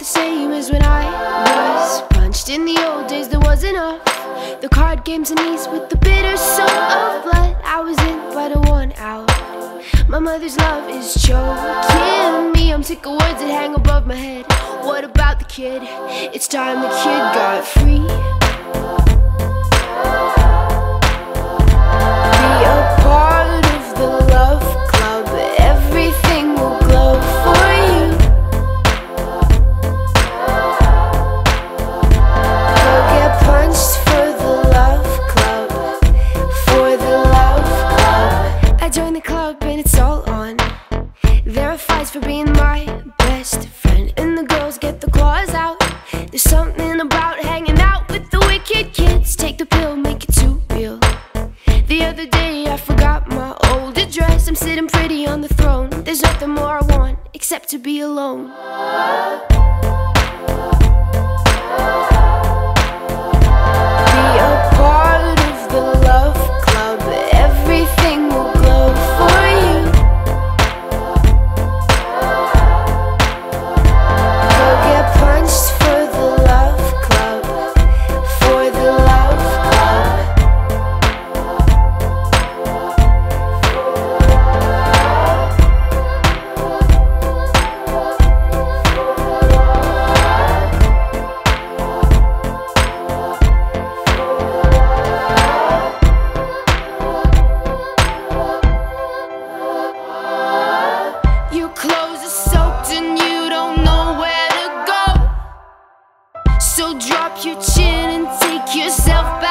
the same as when I was punched. In the old days there was enough. The card games and knees with the bitter soul of blood. I was in but I won out. My mother's love is choking me. I'm sick of words that hang above my head. What about the kid? It's time the kid got free. Be a part of the love club. Everything will glow for you. Go get punched for the love club. For the love club. I joined the club and it's all on. There are fights for being my best friend, and the girls get the claws out. There's something about hanging out with the wicked kids. Take the pill, make it too real. The other day I forgot my old address. I'm sitting pretty on the throne. There's nothing more I want except to be alone. Be a part of the love club. Everything will glow for you. Go get punched for the love club. For the love club. Your clothes are soaked and you don't know where to go. So drop your chin and take yourself back.